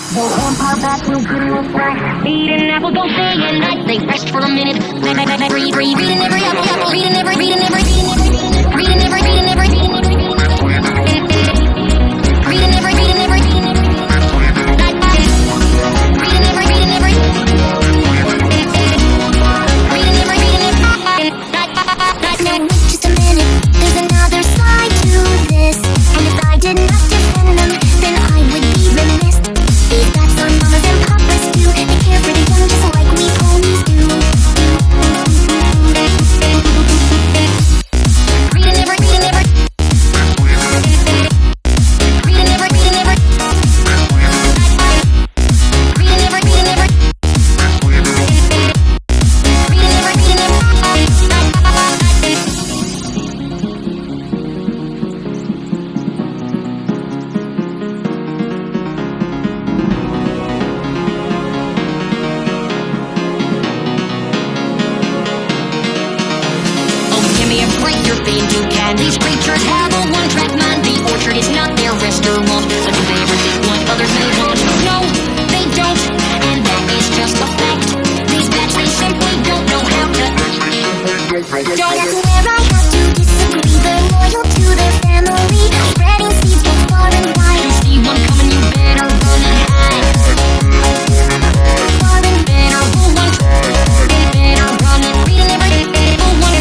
The vampire bat will give you a fright. Eating apples all day and night. They rest for a minute. Breathe, breathe, reading every apple, reading every, reading every, reading every, reading every, reading every, reading every, reading every, reading every, reading every. Just a minute, there's another side to this. And if I did not defend them, then I would be remiss. These bats are mamas and papas too. They care for the young just like we ponies do. Reading every, reading every. Reading every, reading every. Reading every, reading every. Reading every, reading every. You're being too can. These creatures have a one-track mind. The orchard is not their restaurant. So do they ever think what others may want? No, they don't. And that is just a fact. These bats, they simply don't know how to act. That's where I have to disagree. They're loyal to their family, spreading seeds both far and wide. You see one coming, you better run and hide. Far and Better pull one. Better run and read and every pull one.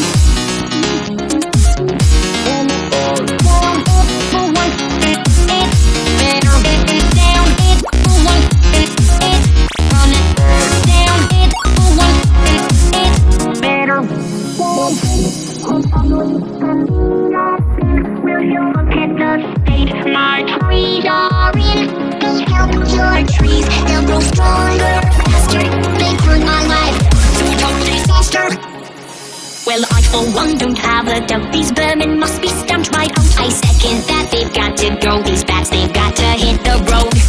My trees are in. help your trees, they'll grow stronger, faster. They ruin my life. So don't disaster. Well, I for one don't have a doubt. These vermin must be stamped right out. I second that they've got to go. These bats, they've got to hit the road.